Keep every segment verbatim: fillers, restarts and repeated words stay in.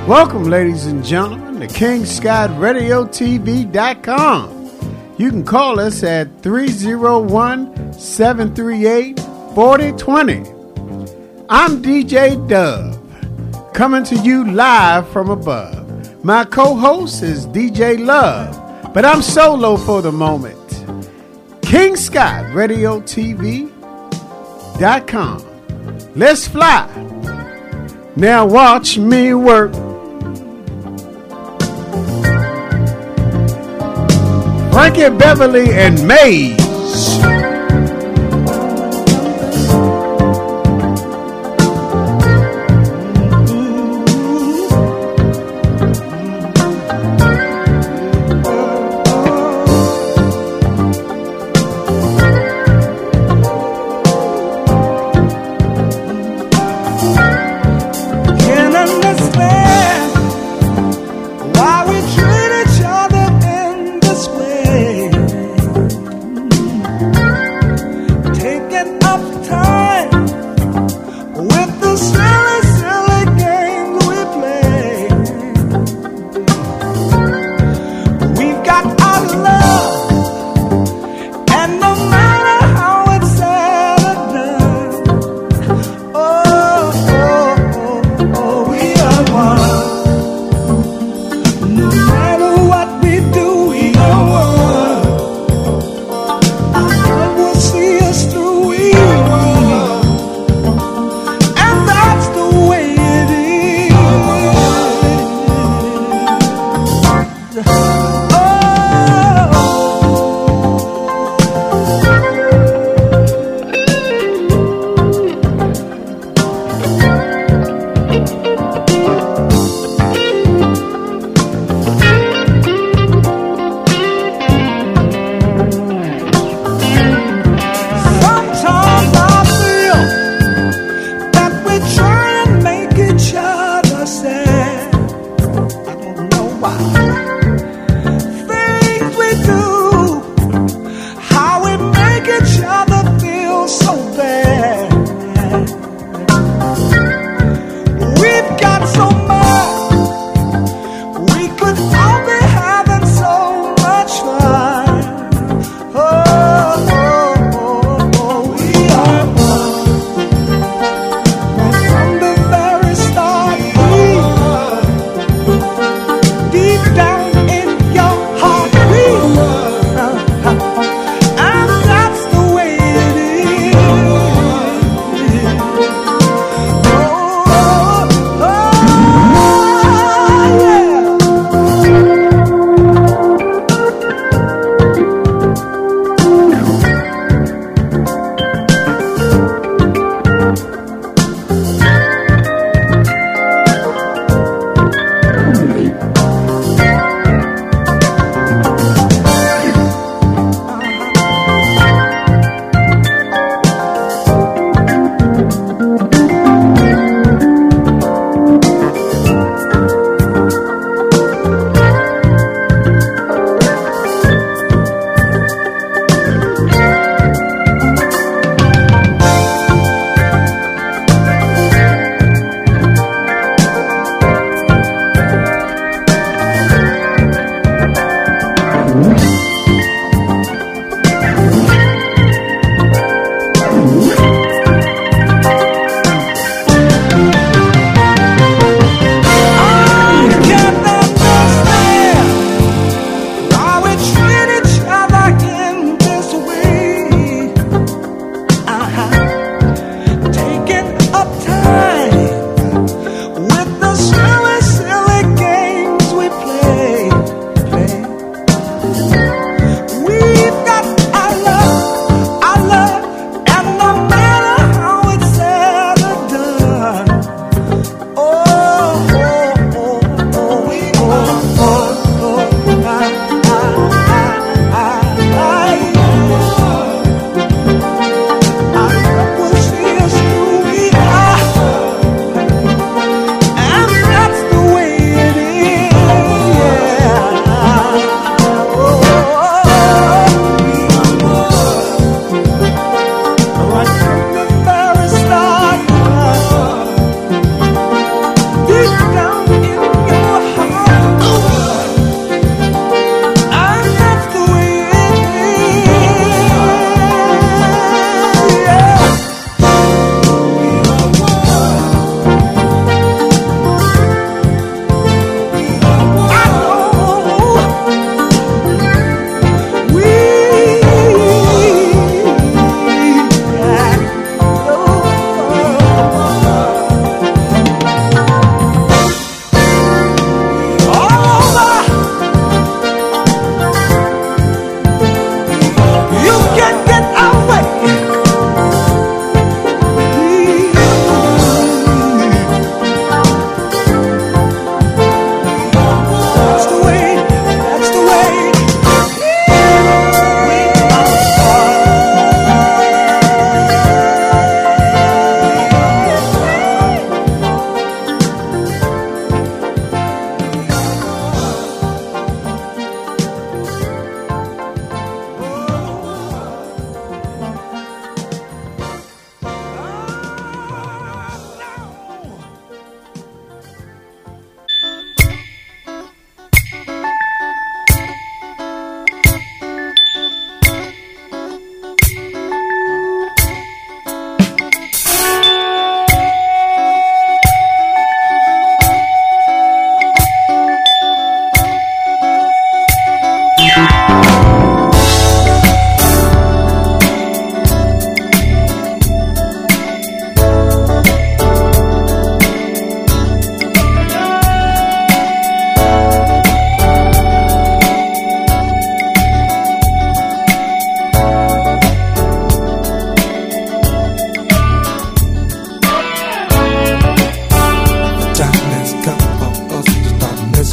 Welcome, ladies and gentlemen, to King Scott Radio T V dot com. You can call us at three oh one, seven three eight, four oh two oh. I'm D J Dove, coming to you live from above. My co-host is D J Love, but I'm solo for the moment. King Scott Radio T V dot com. Let's fly. Now watch me work. Frankie Beverly and Maze. Thank you.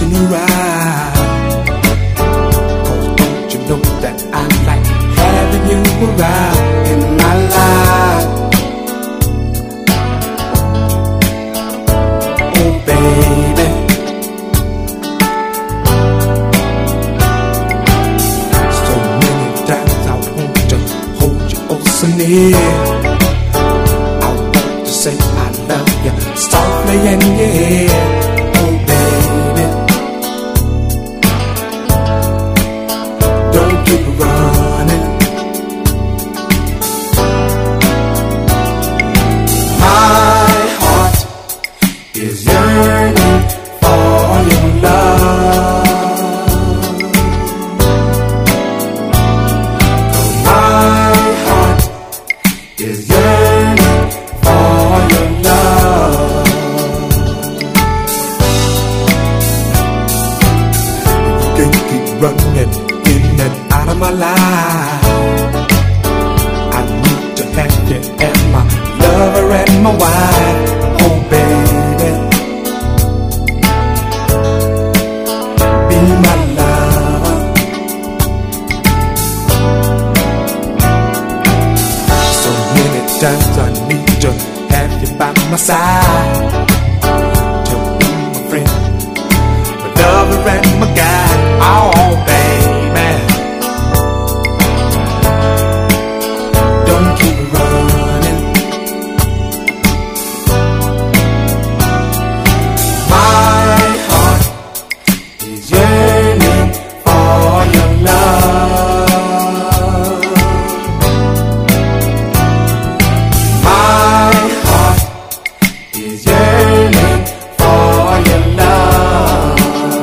messing around. Cause don't you know that I like having you around in my life. Oh baby, so many times I want to hold you oh so near. I want to say I love you softly in your ear. Oh baby, don't keep running. My heart is yearning for your love. My heart is yearning for your love. You can't keep running in and out of my life. I need to have you as my lover and my wife. Oh baby, be my lover. So many times I need to have you by my side, to be my friend, my lover and my guide. Oh baby, don't keep running. My heart is yearning for your love. My heart is yearning for your love.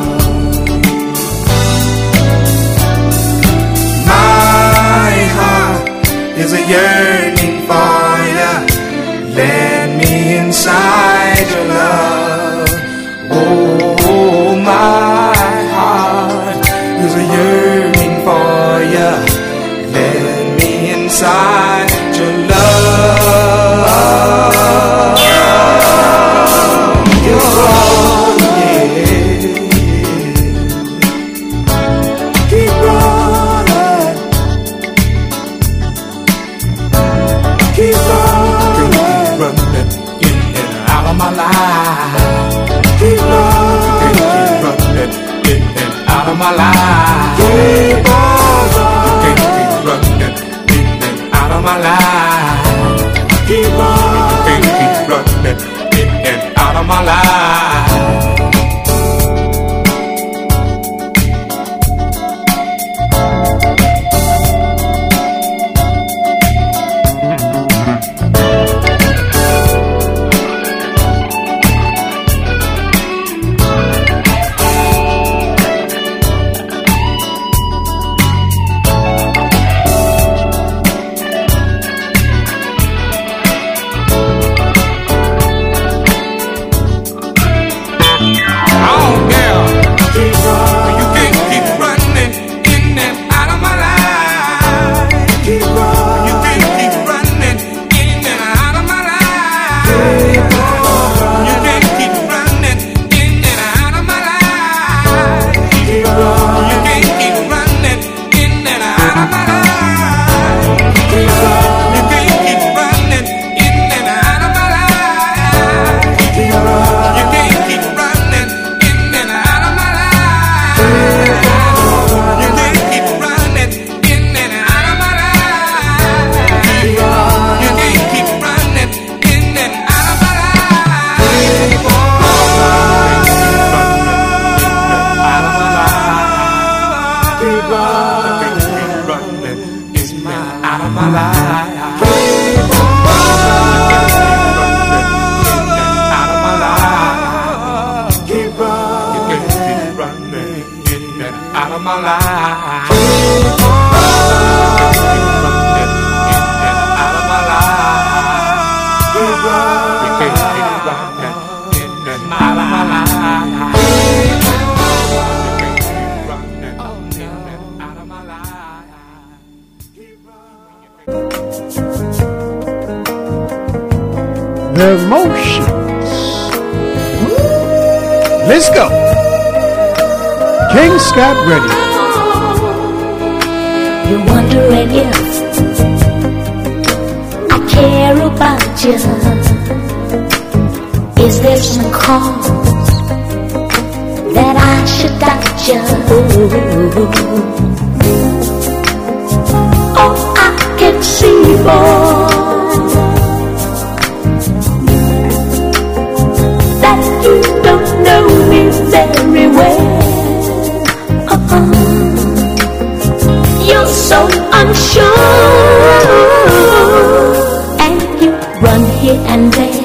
My heart is a yearning for you. Let me inside your love. Oh, my heart is a yearning for you. Let me inside your love. You're all, yeah. Keep running. Keep running. Keep running in and out of my life. Keep running. Keep running in and out of my life. Keep on. Keep running in and out of my life. Keep running. Keep running in and out of my life. The emotions. Let's go. King Scott Radio. You're wondering if I care about you. Is there some cause that I should doubt you? Oh, I can see, boy, that you don't know me very well. Uh-uh. You're so unsure, and you run here and there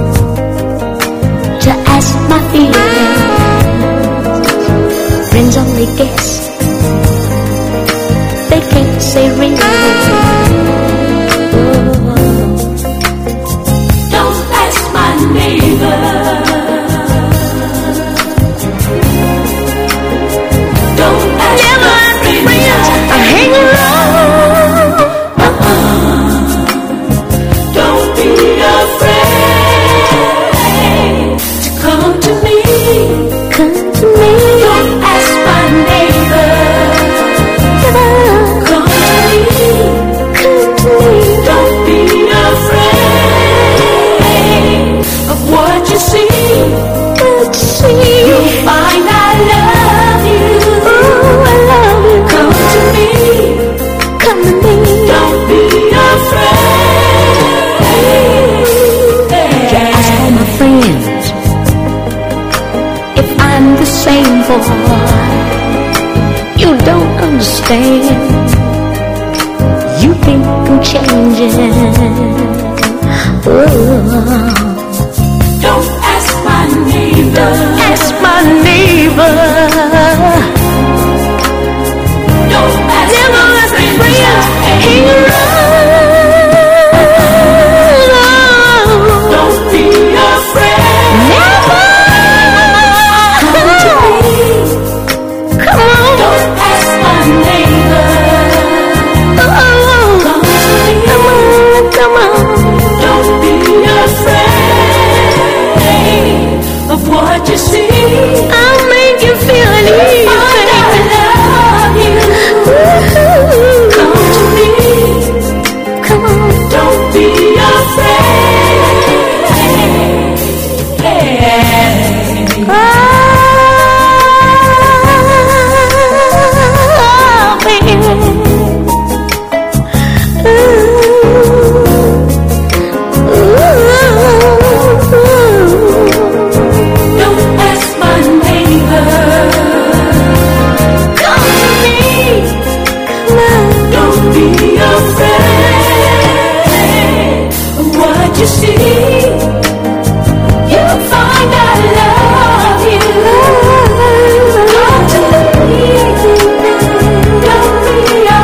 to ask my feelings. Friends only guess, they can't say real. Don't ask my neighbor. Don't ask Never my friends. I hang around. Uh-uh. Don't be afraid to come to me. Come to me. Don't ask my neighbor. Come to me. Come to me. Don't be afraid of what you see. What you see. You'll find I love you. Oh, I love you. Come to me. Come to me. Don't be afraid. You ask all my friends if I'm the same boy. You don't understand. You think I'm changing. Oh. Don't ask my neighbor. Ask my neighbor. Don't ask Never my friends. friends. Hang around. Don't be afraid. Never. Come to me. Come on. Don't ask my neighbor. Oh, come to me. Come on, come on. Don't be afraid of what you see. I'll make you feel uneasy. I love you. Come to me. Come on. Don't be afraid. Oh, baby. Don't ask my neighbor. Come to me. Come on. Don't be afraid of what you see. You'll find I love you. Come to me. Don't be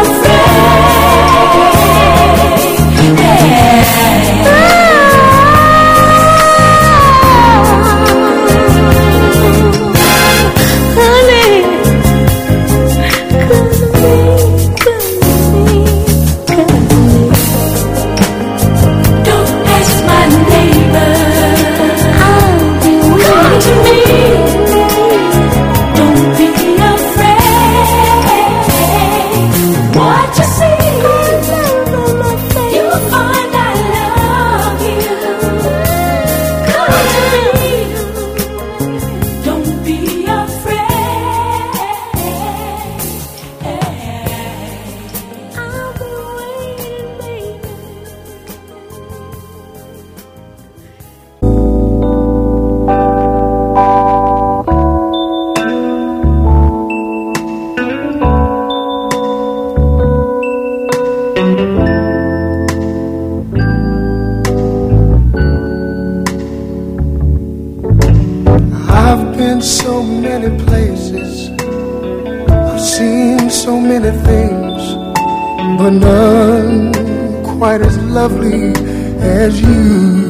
lovely as you,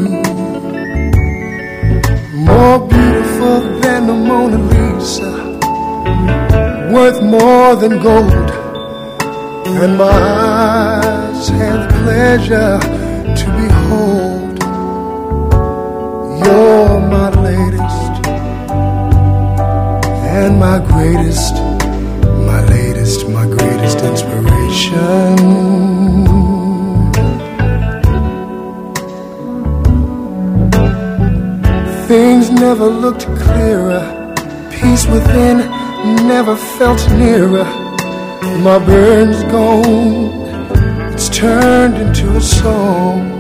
more beautiful than the Mona Lisa, worth more than gold, and my eyes have pleasure to behold. You're my latest and my greatest. greatest, my latest, my greatest inspiration. Things never looked clearer, peace within never felt nearer. My burn's gone, it's turned into a song.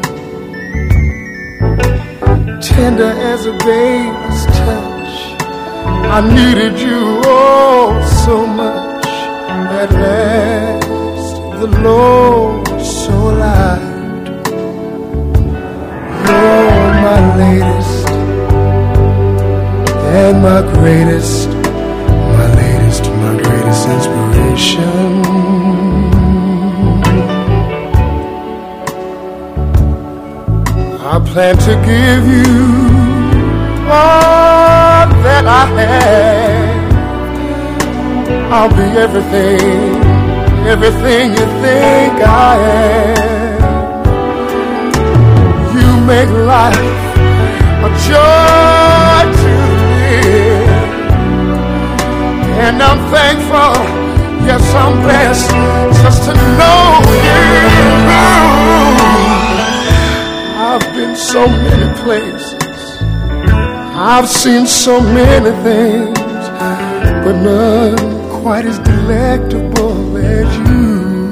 Tender as a baby's touch, I needed you oh so much. At last the Lord so light. You're my latest and my greatest, my latest, my greatest inspiration. I plan to give you all that I have. I'll be everything, everything you think I am. You make life a joy to live, and I'm thankful, yes I'm blessed, just to know you. I've been so many places, I've seen so many things, but none quite as delectable as you.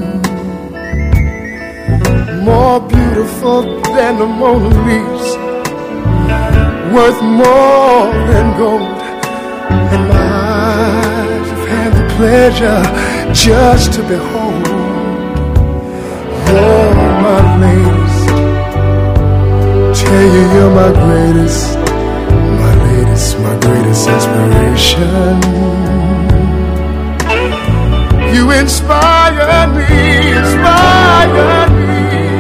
More beautiful than the Mona Lisa, worth more than gold, and my eyes have had the pleasure just to behold. You're my latest, tell you you're my greatest, my latest, my greatest inspiration. You inspire me, inspire me.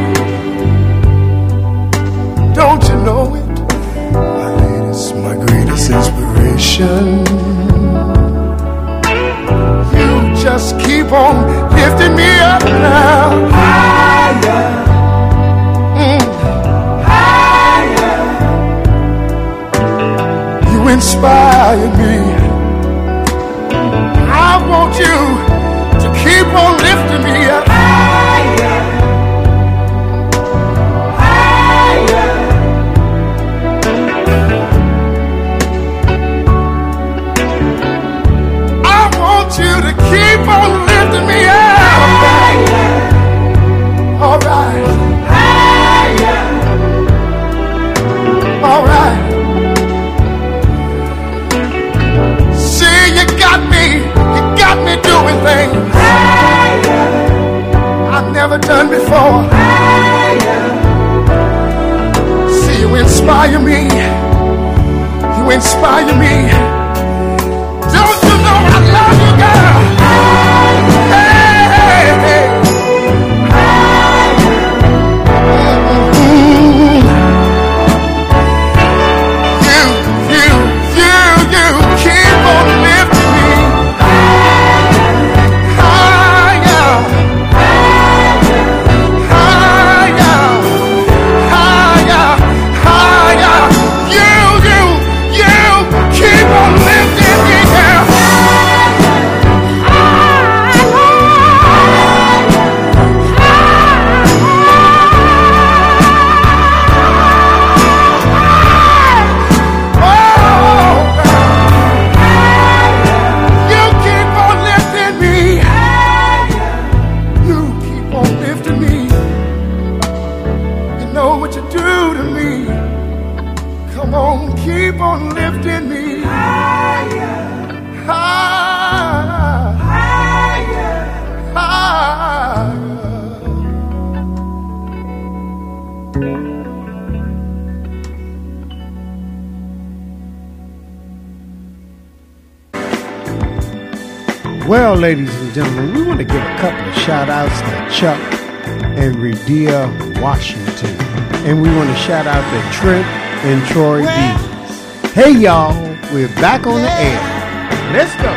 Don't you know it? My latest, my greatest inspiration. You just keep on lifting me up now. Higher. Mm. Inspire me. I want you to keep on lifting me up. Higher, higher. I want you to keep on lifting me up. Higher. All right. Higher. All right. Doing things I've never done before. See, you inspire me. You inspire me. Don't you know I love you, girl? Hey, hey, hey. Mm-hmm. You, you, you, you keep on lifting me. Well, ladies and gentlemen, we want to give a couple of shout outs to Chuck and Redea Washington. And we want to shout out to Trent and Troy Dees. Hey y'all, we're back on the air. Let's go.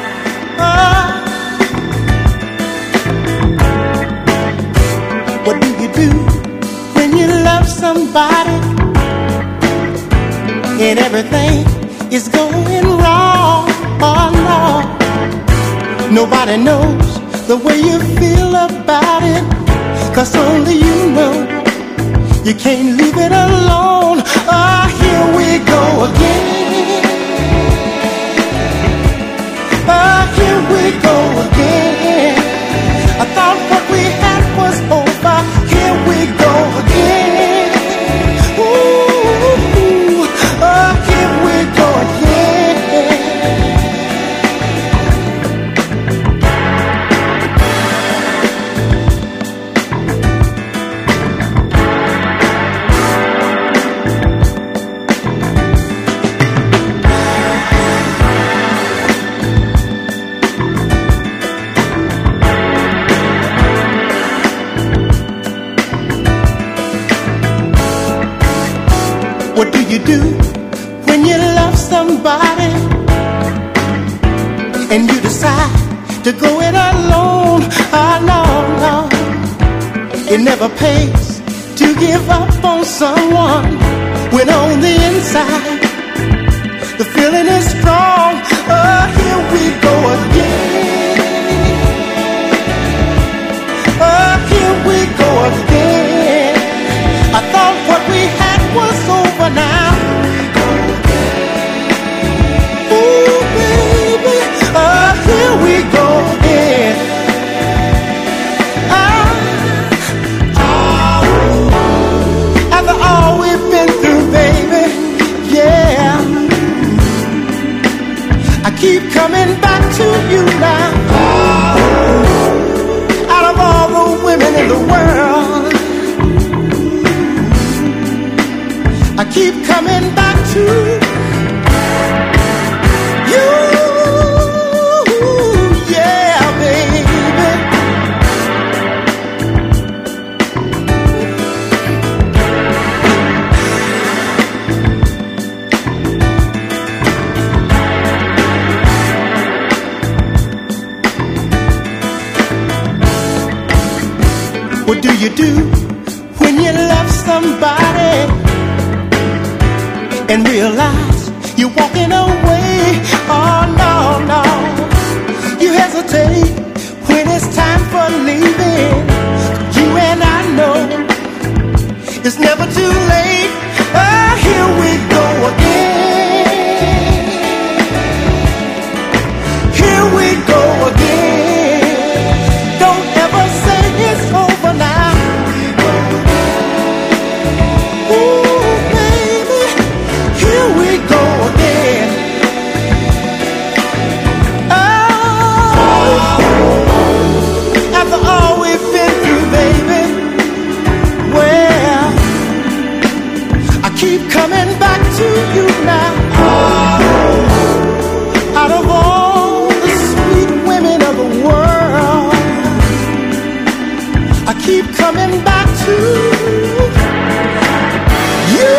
What do you do when you love somebody and everything is going wrong? Oh Lord, Nobody knows the way you feel about it, 'cause only you know. You can't leave it alone. Ah, here we go again. Ah, here we go again. I thought what we had was over. Here we go again. Ooh, ah, here we go again. What do you do when you love somebody and you decide to go it alone? Oh, no, no. It never pays to give up on someone when on the inside the feeling is strong. Oh, here we go again. Oh, here we go again. I thought what we had was over now. Ooh, baby, oh, here we go again. Ah, oh, after all we've been through, baby, yeah. I keep coming back to you now. Out of all the women in the world, I keep coming back to you, yeah, baby. What do you do when you love somebody and realize you're walking away? Oh, no, no. You hesitate when it's time for leaving. You and I know it's never too late. Oh, here we go again. Here we go again. Don't ever say it's over now. Ooh, baby, here we go again. Oh, after all we've been through, baby, well, I keep coming back to you now. Out of all the sweet women of the world, I keep coming back to you.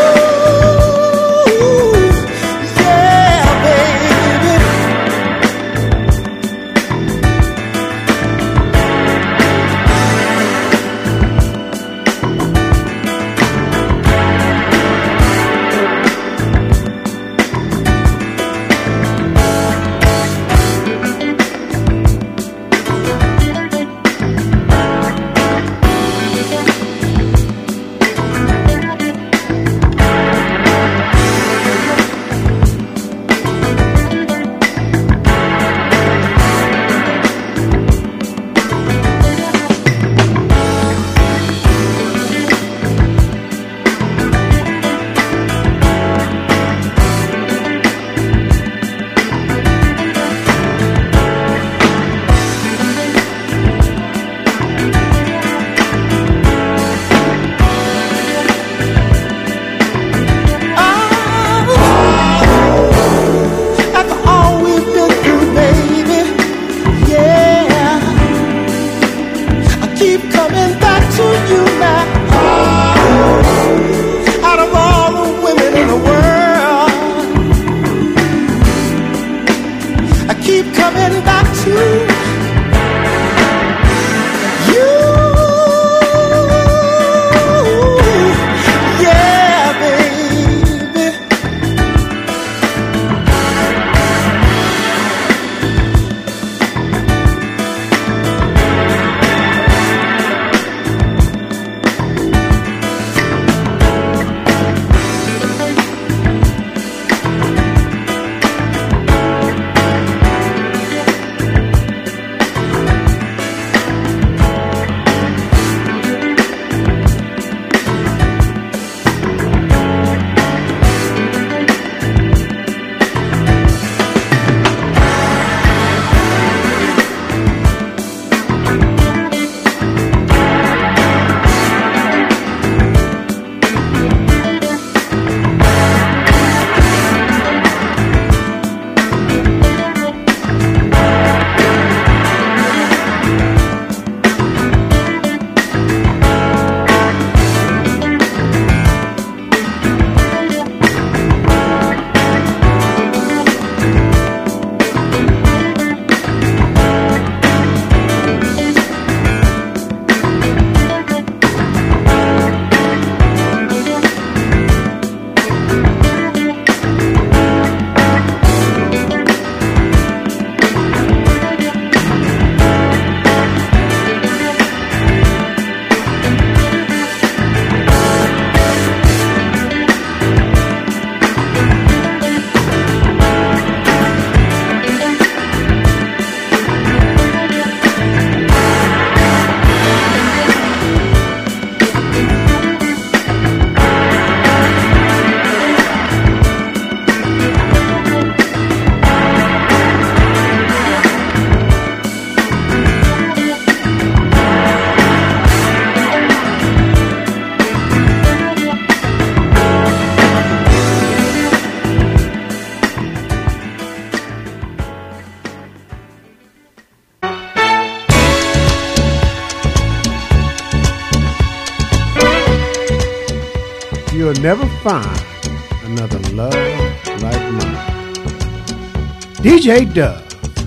will never find another love like mine. D J Dub.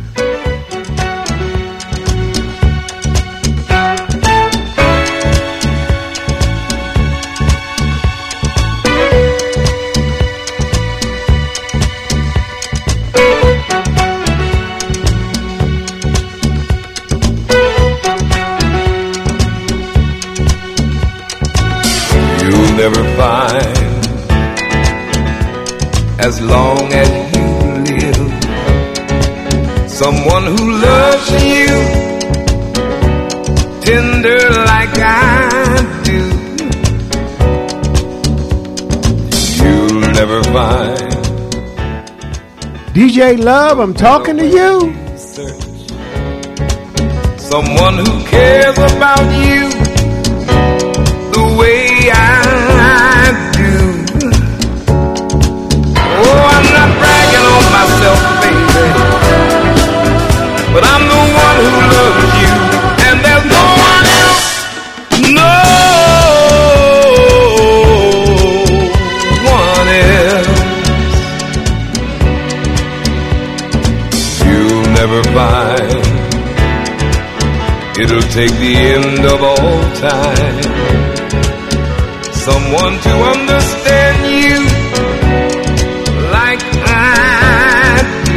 Never find, as long as you live, someone who loves you tender like I do. You'll never find. D J Love, I'm talking to you. Someone who cares about you the way I do. Oh, I'm not bragging on myself, baby, but I'm the one who loves you, and there's no one else, no one else. You'll never find. It'll take the end of all time, someone to understand you like I do.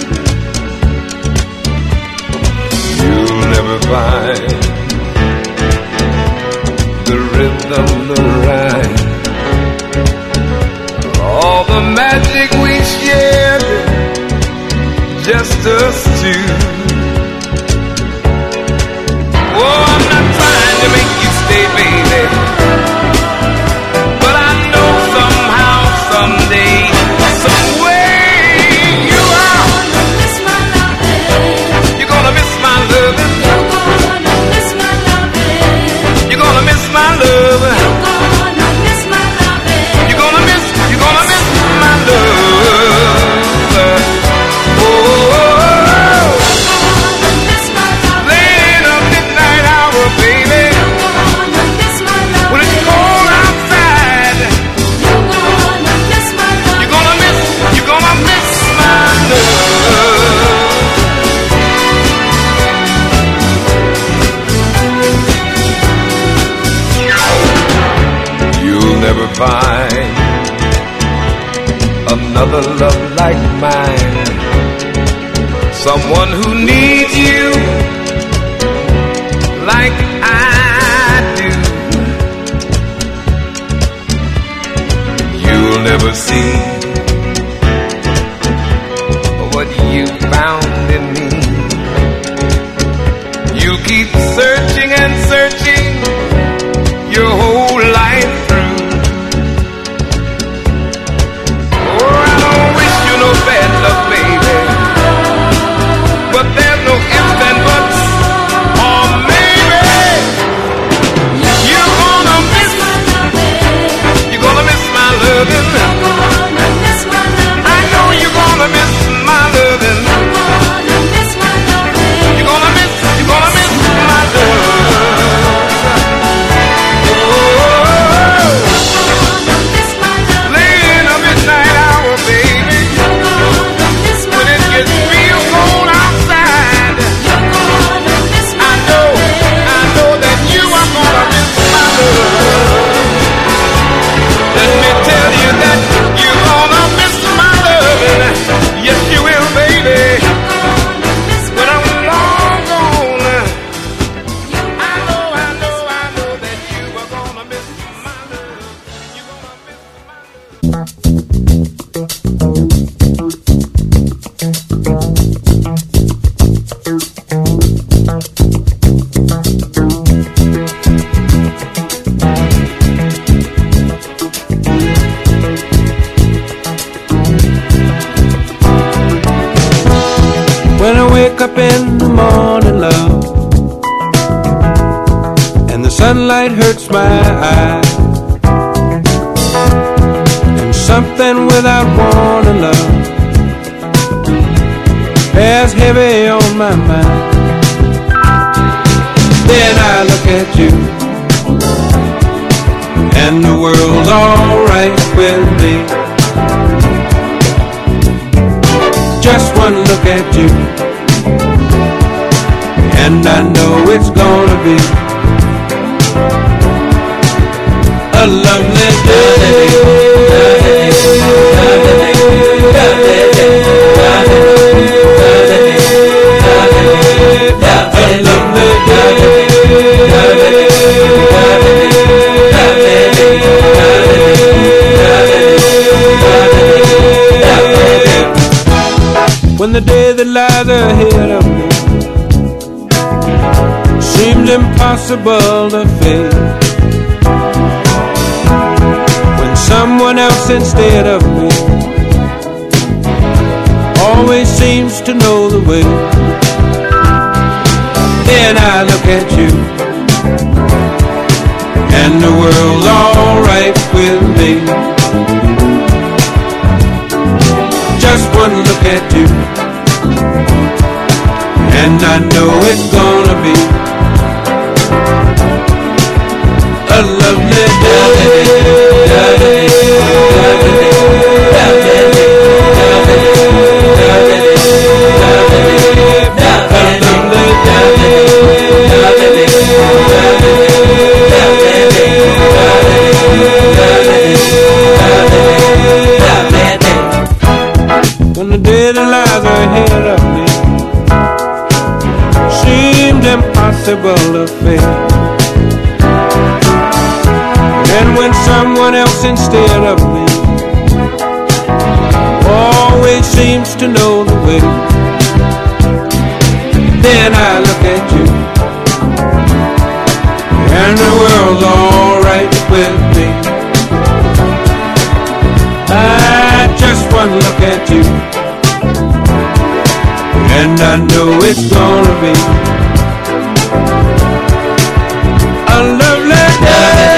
You'll never find the rhythm, the rhyme, all the magic we shared, just us two. Oh, I'm not trying to make you stay, baby, someday, some way, you are. You're gonna miss my loving. You're gonna miss my loving. You're gonna miss my loving. You're gonna miss, you're gonna miss my love. Oh, late in the midnight hour, baby, when it's cold outside. You're gonna miss my love. You'll never find another love like mine, someone who needs you like I do. You'll never see what you found in me. You keep searching and searching your whole life through. Oh, I don't wish you no bad luck, baby, but there's no ifs and buts, or maybe you're gonna miss, you're gonna miss my loving. I know you're gonna miss my loving. You're gonna miss, you're gonna miss my love. Oh, late in the midnight hour, baby, when it gets real cold outside, I know, I know that you are gonna miss my love. Let me tell you that you're gonna miss my loving. Yes, you will, baby. When I'm long gone, I know, I know, I know that you are gonna miss my love. You're gonna miss my When I wake up in the morning, love, and the sunlight hurts my eyes, and something without warning, love, bears heavy on my mind. Then I look at you, and and the world's alright with me. Just one look at you, and I know it's gonna be a lovely day. When the day that lies ahead of me seems impossible to face, when someone else instead of me always seems to know the way, then I look at you and the world's alright with me. Just one look at you, and I know it's gonna be a lovely when the day that lies ahead of me seemed impossible to face, and when someone else instead of me always seems to know the way, then I look at you and the world's alright with me. I just one look at you, and I know it's gonna be a lovely day.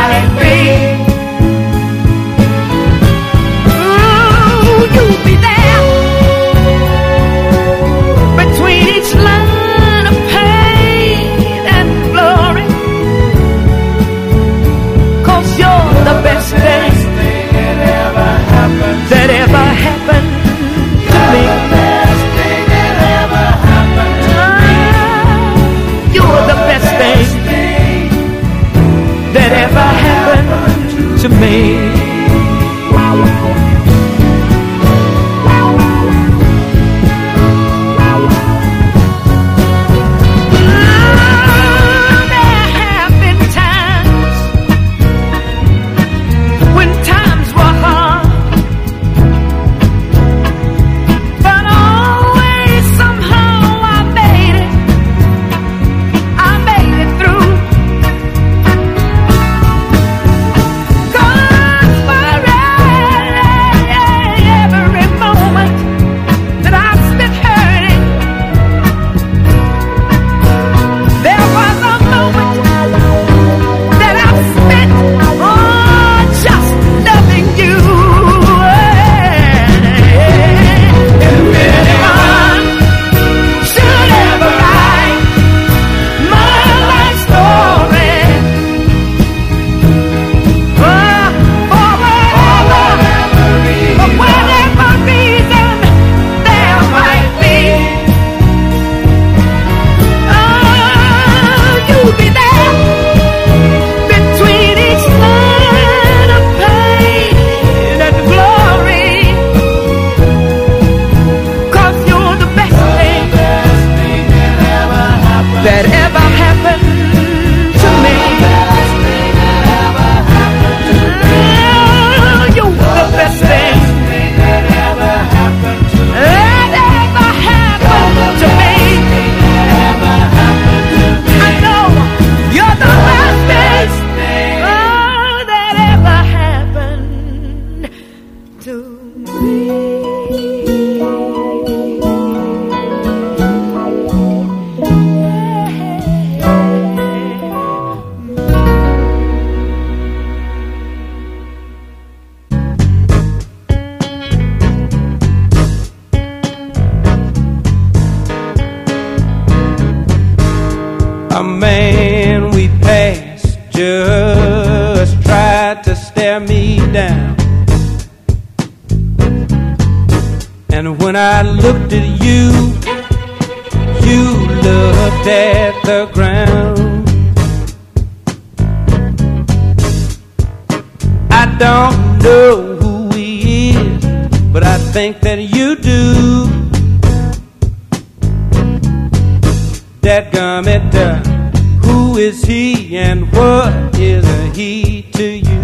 You'll be there. to me. A man we passed just tried to stare me down, and when I looked at you, you looked at the ground. I don't know who he is, but I think that you do. Dadgummit, uh, who is he and what is a he to you?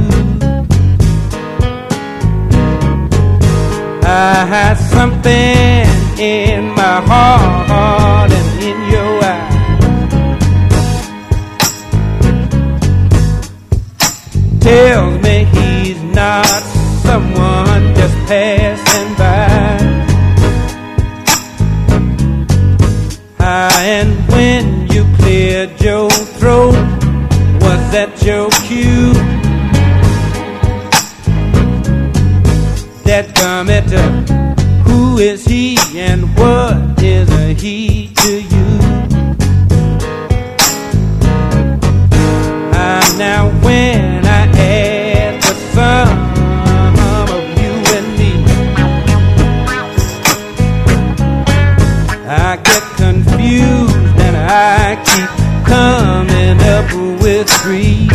I had something in my heart and in your eyes. Tells me he's not someone just passing by. And when you cleared your throat, was that your cue? Dadgummit, who is he and what is a he to you? Ah, now when I add the sum of you and me, I get confused and I keep coming up with three.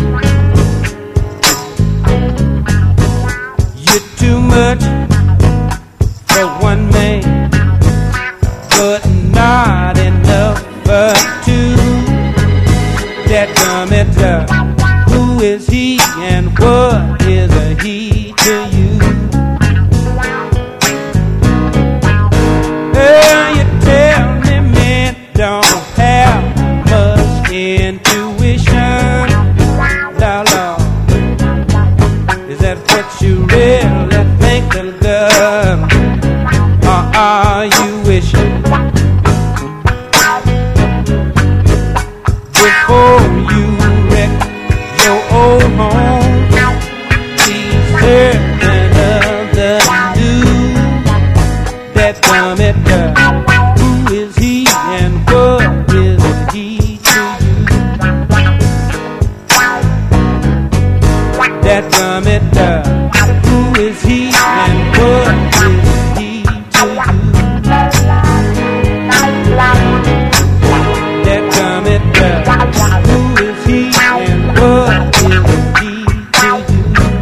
You're too much for one man, but not enough for two. Dadgummit, who is he and what is a he to you? Well, you tell me men don't have much intuition. La la, is that what you really think, little girl? Or are you wishing before you wreck your old home? Please hear another news. Dadgummit, who is he and what is he to you? Dadgummit, who is he and what is he to you? Dadgummit, who is he and what is he to you?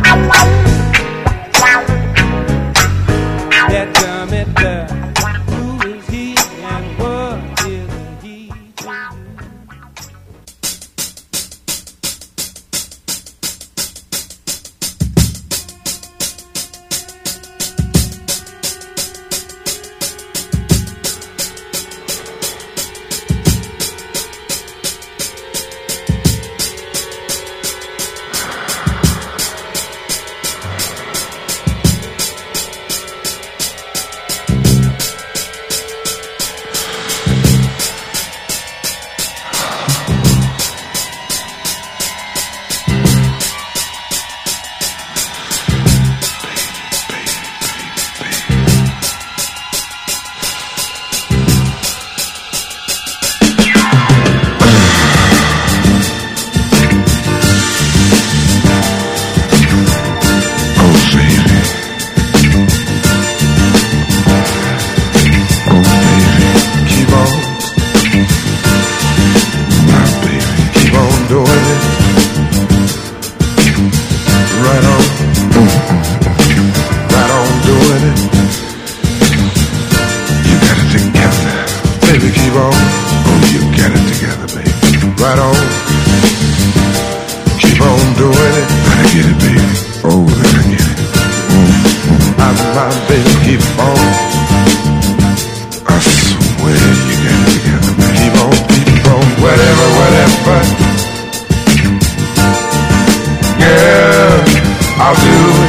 I'll do it.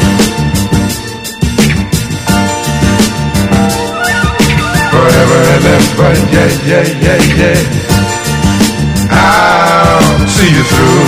Forever and ever, yeah, yeah, yeah, yeah. I'll see you through.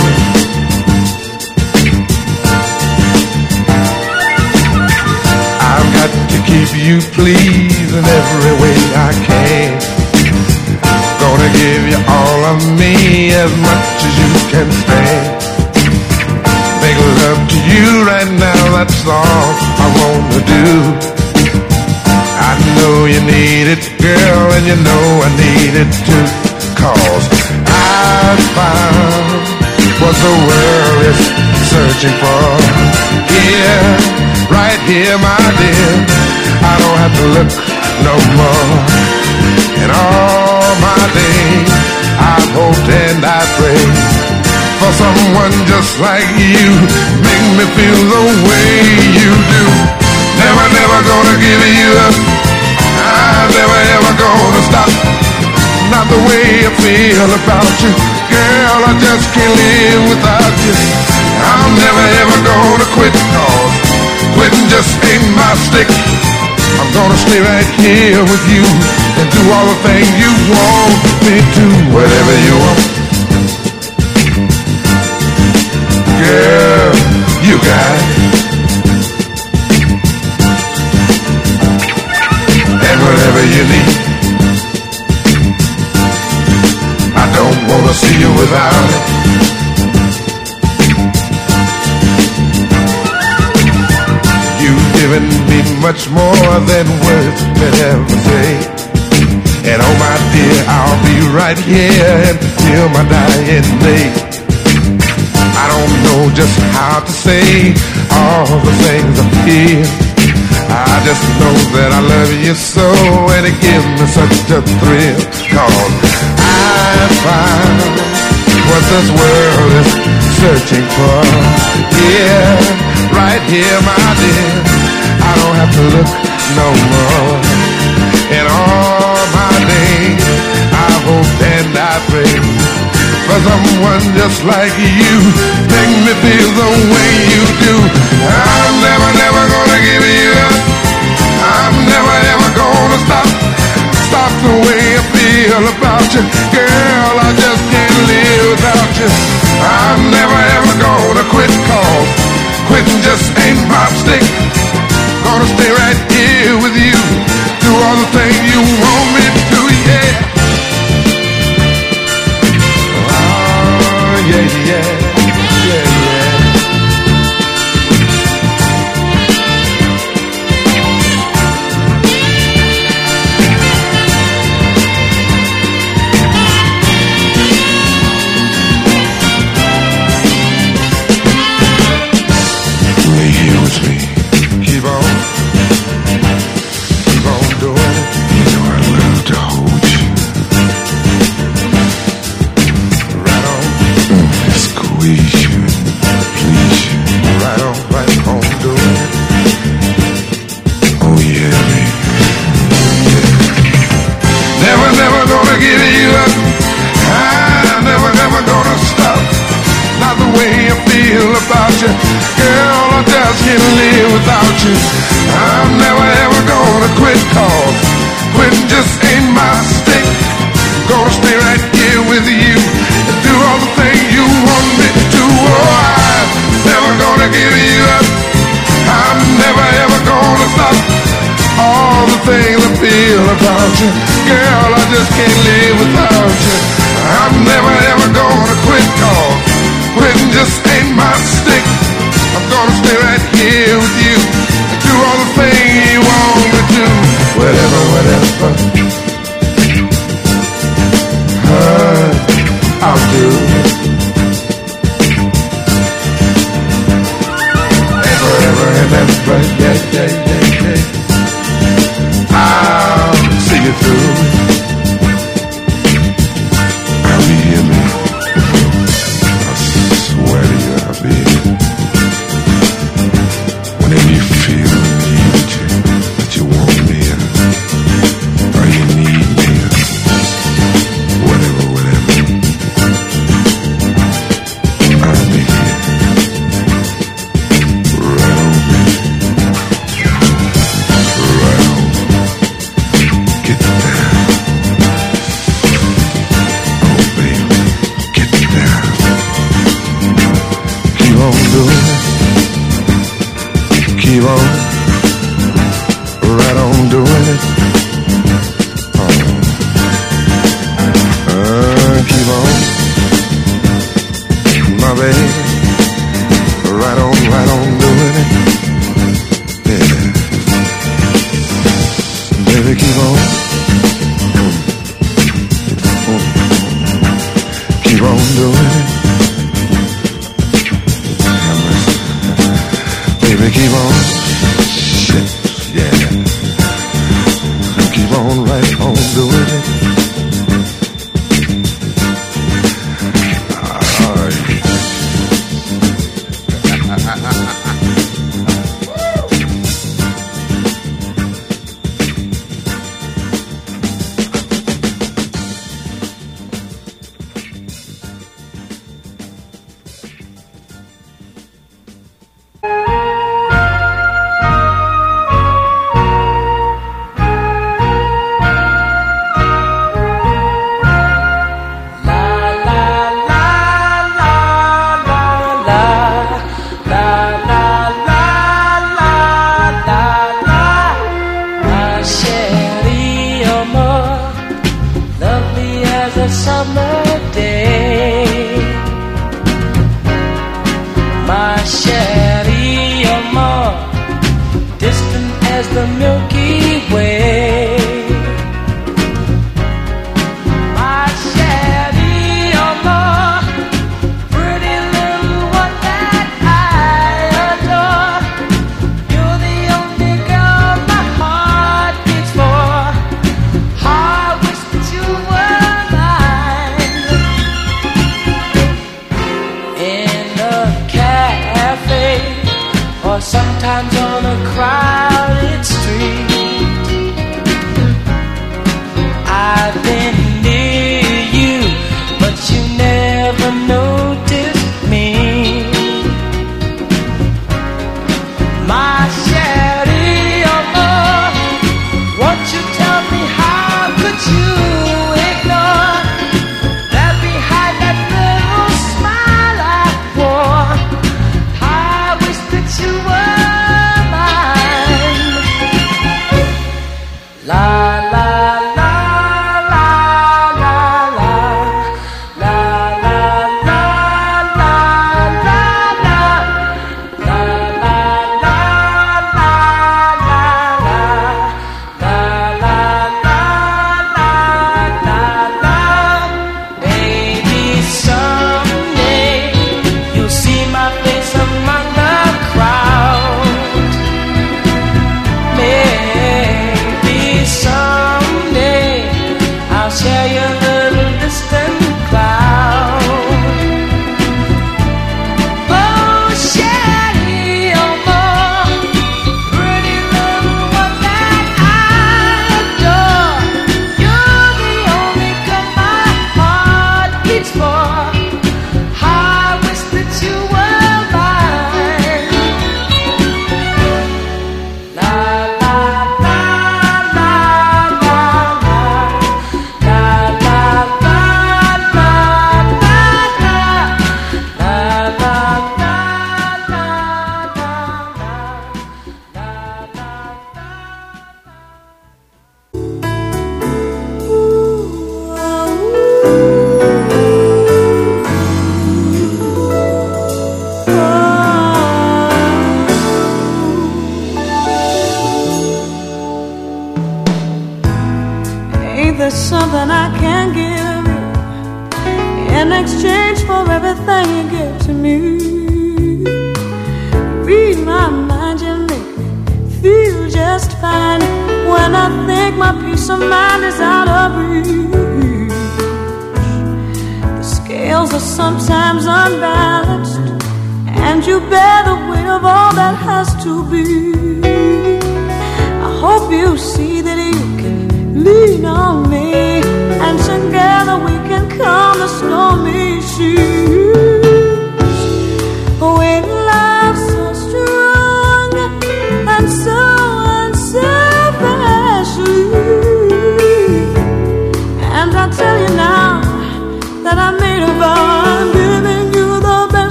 I've got to keep you pleased in every way I can. Gonna give you all of me as much as you can stand. Make love to you right now, that's all I wanna do. I know you need it, girl, and you know I need it too. Cause I found what the world is searching for. Here, right here, my dear, I don't have to look no more. And all my days, I've hoped and I prayed for someone just like you. Make me feel the way you do. Never, never gonna give you up. I'm never ever gonna stop. Not the way I feel about you, girl, I just can't live without you. I'm never ever gonna quit, cause quitting just ain't my stick. I'm gonna stay right here with you and do all the things you want me to. Whatever you want, girl, you got it. And whatever you need, I don't wanna see you without it. You've given me much more than words could ever say. And oh my dear, I'll be right here until my dying day. I don't know just how to say all the things I feel. I just know that I love you so, and it gives me such a thrill. Cause I found what this world is searching for. Yeah, right here, my dear, I don't have to look no more. In all my days, I hope and I pray for someone just like you. Make me feel the way you do. I'm never, never gonna give you up. I'm never, ever gonna stop. Stop the way I feel about you, girl, I just can't live without you. I'm never, ever gonna quit, cause quitting just ain't my stick. Gonna stay right here with you, do all the things you want me to, yeah. Oh, yeah, yeah, yeah, yeah. Girl, I just can't live without you. I'm never ever gonna quit, cause quitting just ain't my stick. Gonna stay right here with you and do all the things you want me to. Oh, I'm never gonna give you up. I'm never ever gonna stop. All the things I feel about you, girl, I just can't live without you. I'm never ever gonna quit, cause quitting just ain't my stick. I'm gonna stay right here with you and do all the things you want me to. Whatever, whatever, uh, I'll do. And forever and ever, yeah, yeah, yeah, yeah. I'll see you through. I'll be here, man. I swear to you, I'll be here. Whenever you feel the need that you, that you want me, or you need me, or whatever, whatever, keep on, right on doing it. Oh. Uh, keep on, my baby, right on, right on doing it. Yeah, baby, keep on, keep on doing it. Baby, keep on, shit, yeah. Keep on right on doing it. All right.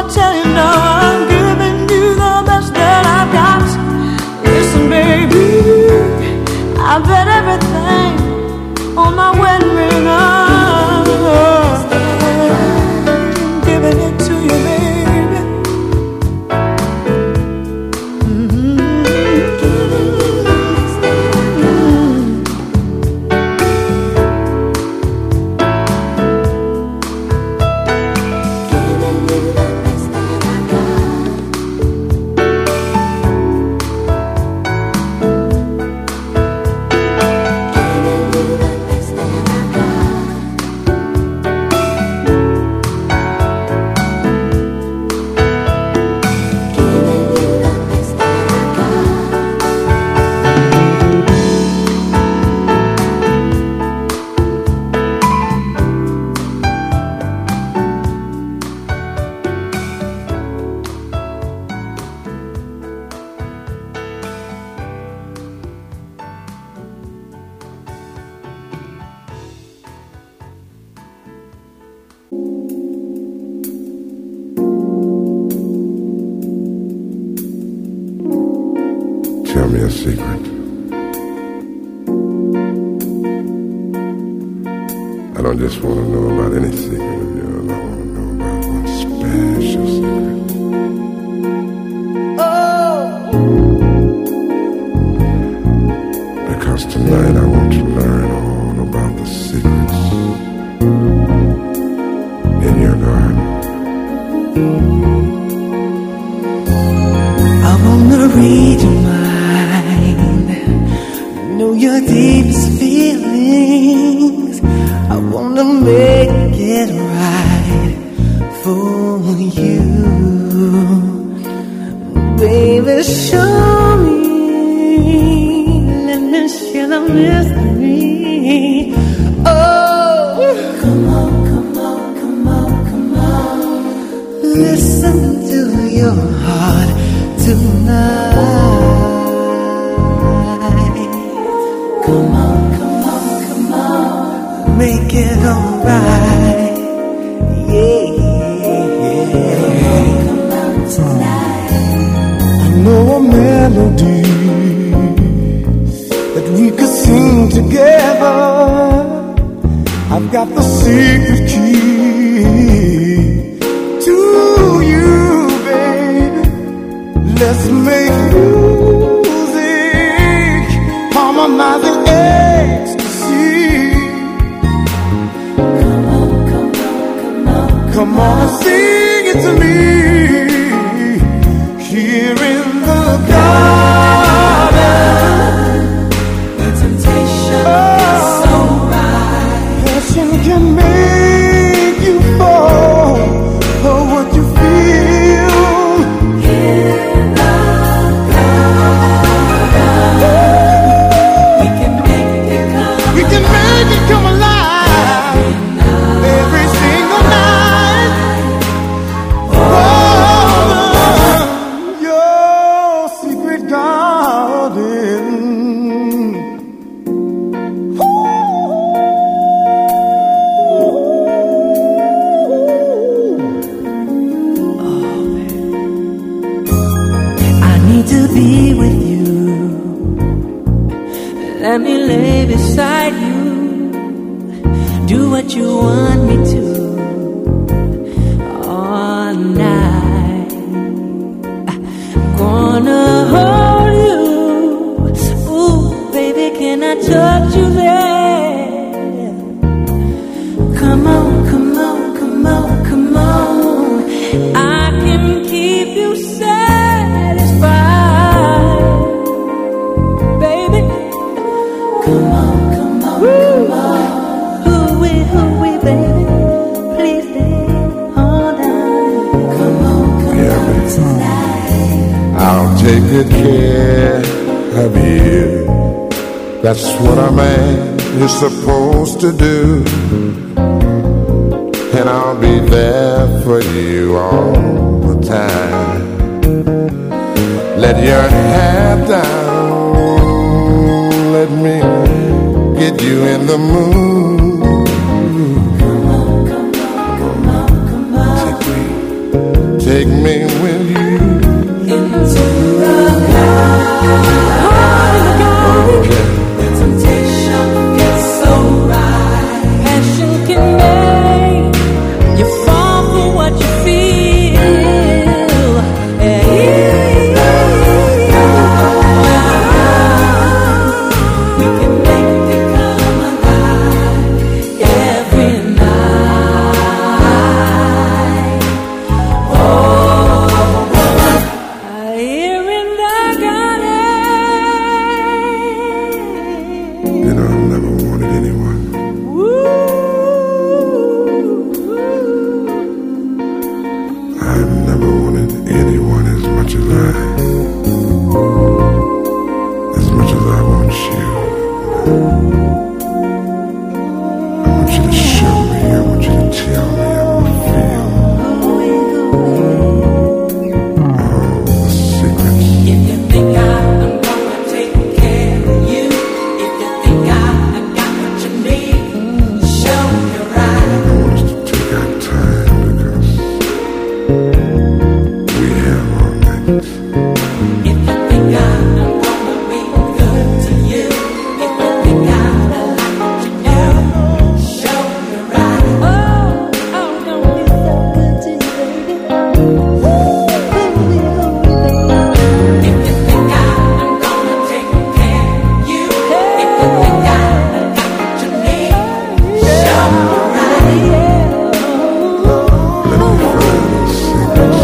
tell you now I'm giving you the best that I've got. Listen, baby, I bet everything on my wedding ring. I'm giving it to you, baby. Mm-hmm. Tell me a secret. I don't just want to know about any secret of yours. I want to know about one special secret. Oh. Because tonight I want to learn all about the secrets in your garden. I wanna read your mind, know your deepest feelings. I wanna make it right for you, baby. Show me, let me share the mystery. Oh, come on, come on, come on, come on. Listen to your heart tonight. Come on, come on, come on. Make it alright. Yeah, yeah. Come on tonight. I know a melody that we could sing together. I've got the secret key to you, baby. Let's make music, harmonizing ecstasy. Come on, come on, come on. Come on and sing it to me. Here in the garden, The temptation is so right. passion can make you fall for what you feel. In the garden, we can make it come. We can make it come alive every single night. Oh, your secret garden. I need to be with you. Let me lay beside you. Do what you want me to all night. I'm gonna hold you. Ooh, baby, can I touch you there? Come on, come on, come on, come on. I can keep you satisfied, baby. Come on, come on, come on. Hooey, hooey, baby. Please stay hold on. Come on, come Yeah, on baby. tonight. I'll take good care of you. That's what a man is supposed to do. And I'll be there for you all the time. Let your hair down. Let me get you in the mood. Come on, come on, come on, come on. Take take me with you. Into the garden. Okay. The temptation gets so right. Passion can make you fall for what you feel. Yeah. We can make it come alive every night. Oh, here in the garden. You know, I've never wanted anyone. I've never wanted anyone as much as I, as much as I want you. I want you to show me, I want you to tell me how I feel. All the secrets. If you think I'm gonna take care of you, if you think I got what you need, show me right. I want us to take our time because we have all night. If you think I'm gonna be good to you, if you think I like what you do, show me right. Oh, I'm gonna be so good to you, baby. If you think I'm gonna take care of you, if you think I got what you need, show me right. Let me find the secrets.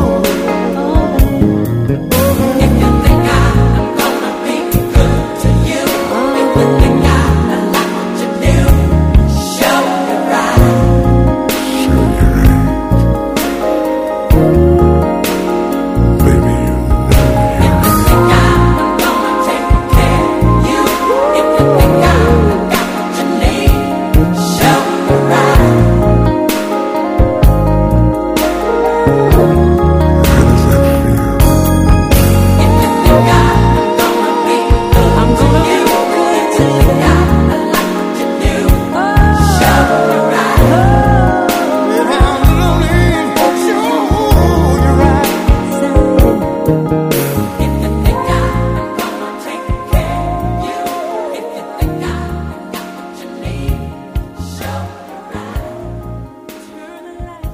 If you think I'm gonna be good to you, if you think I like what you do, show me right. Show you right. Baby, you know you're If you think I'm gonna take care of you, if you think I got what you need, show me right. How does that feel? If you think I'm gonna be good I'm to you, if you think I like what you do, show me right. If you think I'm gonna take care of you, if you think I got what you need, show me right. Turn the lights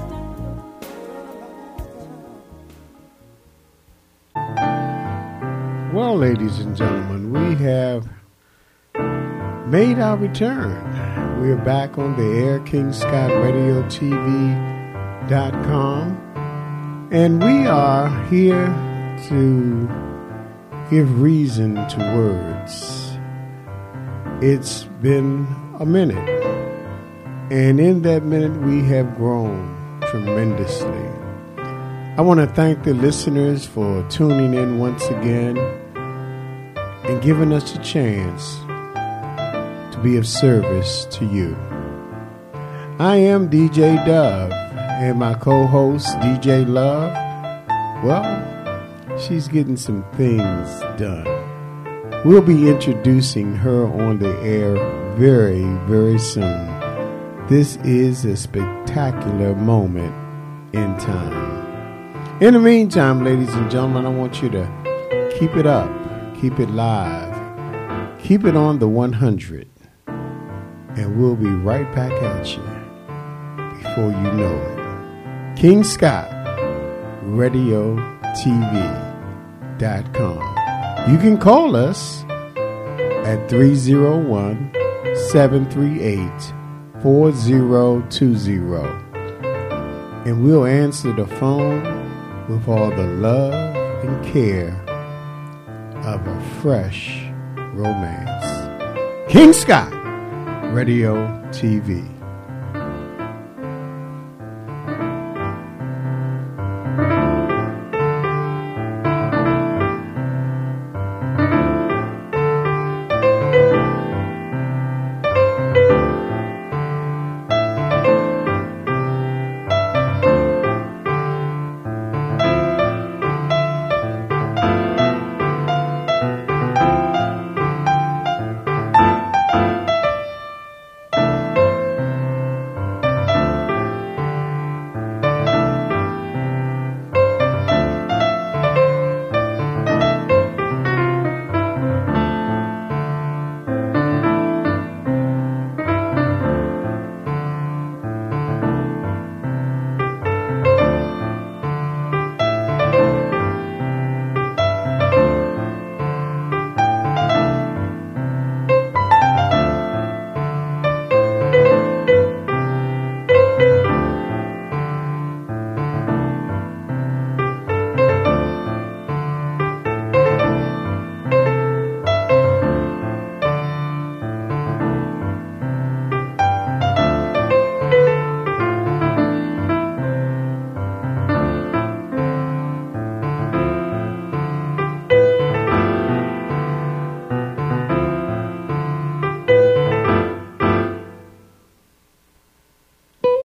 down. Well, ladies and gentlemen, we have made our return. We are back on the air, king scott radio t v dot com, and we are here to give reason to words. It's been a minute, and in that minute we have grown tremendously. I want to thank the listeners for tuning in once again and giving us a chance to be of service to you. I am D J Dove, and my co-host D J Love, well, she's getting some things done. We'll be introducing her on the air very, very soon. This is a spectacular moment in time. In the meantime, ladies and gentlemen, I want you to keep it up, keep it live, keep it on the one hundred, and we'll be right back at you before you know it. King Scott Radio T V dot com. You can call us at three oh one, seven three eight, four oh two oh, and we'll answer the phone with all the love and care of a fresh romance. King Scott Radio T V.